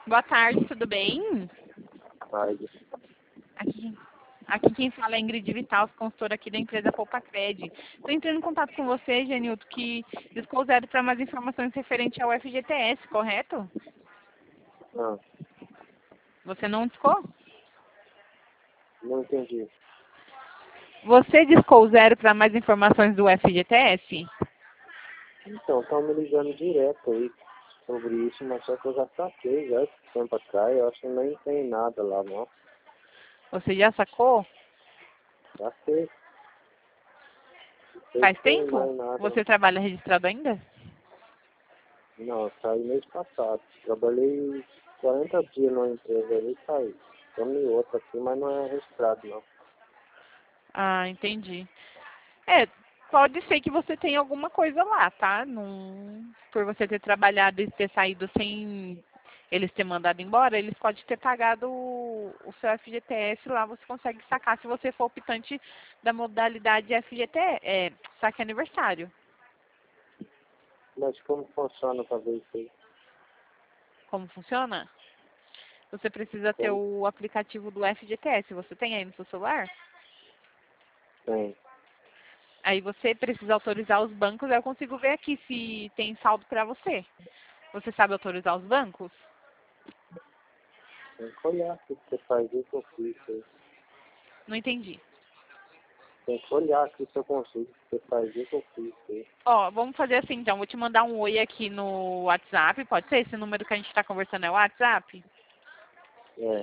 Boa tarde, tudo bem? Tarde. Aqui quem fala é Ingrid Vital, consultora aqui da empresa Poupacred. Estou entrando em contato com você, Genilton, que discou zero para mais informações referente ao FGTS, correto? Não, Você não discou? não entendi. Você discou zero para mais informações do FGTS? Então, estão me ligando direto aí sobre isso, mas só que eu já saquei já esse tempo atrás, eu acho que nem tem nada lá não. Você já sacou? Já sei, não sei Faz se tem tempo? mais nada. Você trabalha registrado ainda? Não, eu saí mês passado. Trabalhei 40 dias numa empresa ali e saí. Estamos em outra aqui, mas não é registrado não. Ah, entendi. É, pode ser que você tenha alguma coisa lá, tá? Por você ter trabalhado e ter saído sem eles ter mandado embora, eles podem ter pagado o seu FGTS lá, você consegue sacar se você for optante da modalidade FGTS, saque aniversário. Mas como funciona pra ver isso aí? Como funciona? Você precisa ter Como o aplicativo do FGTS, você tem aí no seu celular? tem? Aí você precisa autorizar os bancos, aí eu consigo ver aqui se tem saldo para você. Você sabe autorizar os bancos? Tem que olhar aqui que você faz isso eu fiz isso aí. Não entendi. Tem que olhar aqui se eu consigo, você faz isso eu fiz isso aí. Ó, vamos fazer assim então. Vou te mandar um oi aqui no WhatsApp. Pode ser? Esse número que a gente está conversando é o WhatsApp? É,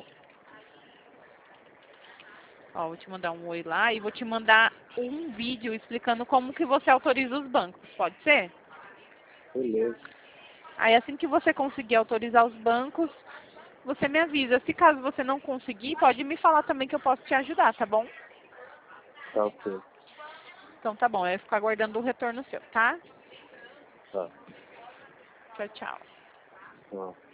Ó, vou te mandar um oi lá e vou te mandar um vídeo explicando como que você autoriza os bancos. Pode ser? beleza. Aí assim que você conseguir autorizar os bancos, você me avisa. Se caso você não conseguir, pode me falar também que eu posso te ajudar, tá bom? Tá ok. Então tá bom. Eu fico aguardando o retorno seu, tá? Tá. Tchau, tchau. Não.